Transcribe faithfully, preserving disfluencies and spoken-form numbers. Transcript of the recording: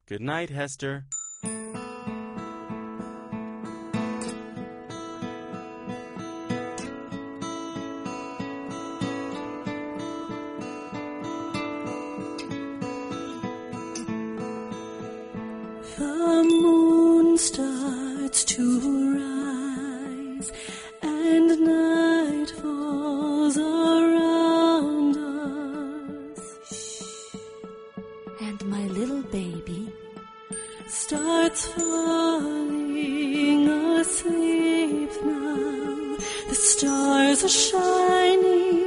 Good night, Hester. The moon starts to rise, and night falls around us. And my little baby starts falling asleep now. The stars are shining